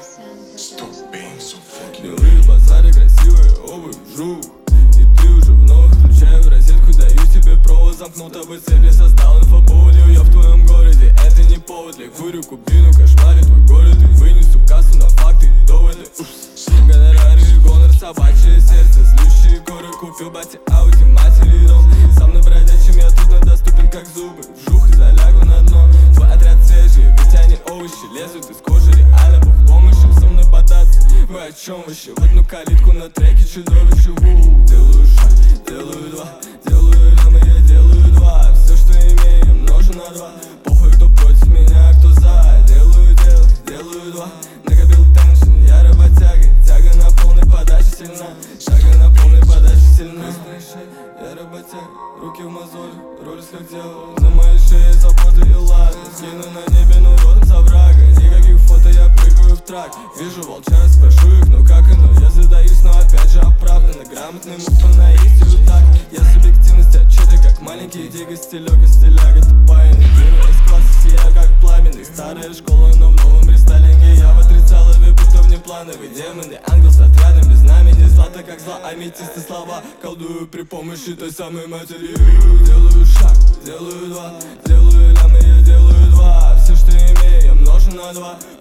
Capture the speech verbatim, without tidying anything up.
Белые базары, красивые обувь, жук. И ты уже вновь включаю в розетку, даю тебе провод, замкнутого цели создал инфоповодью. Я в твоем городе, это не повод. Я курю кубину, кошмарю твой город и вынесу кассу на факты и доводы. Гонорары и гонор, собачье сердце, злющие горы. Купил бате ауди, матери дом. Сам на бродячем я трудно доступен, как зубы. Вжух и залягу на дно. Твой отряд свежий, ведь они овощи лезут из кожи. Реально бог помощь им со мной бодаться. Вы о чем вообще? В одну калитку на треке чудовище. Ву, делаю шаг, делаю два, делаю лямы, я делаю два. Все, что имею, множу на два. Похуй, кто против меня, кто за. Делаю, делаю, делаю два. Накопил теншн, я работяга. Тяга на полной подаче сильна. Шага на полной подаче сильна. Я работяга, руки в мозоли, роль как дьявол. На моей шее заботы и лады. Скину на небе, но родом со врага. Никаких фото, я прыгаю в трак. Вижу волчара, спрошу их, ну как оно? Я задаюсь, но опять же оправданно. Грамотный мув по наитию так. Я субъективность, отчеты как маленький диго. Стилек и стиляга тупая. Первая из класса сия как пламенный. Старая школа, но в новом рестайлинге. Я в отрицалове, будто внеплановый. Демоны, ангел с отрядом без знамени. Злато как зла, аметисты слова. Колдую при помощи той самой матери. Делаю шаг, делаю два, делаю лямы, я делаю два. Все, что имею, я множу на два.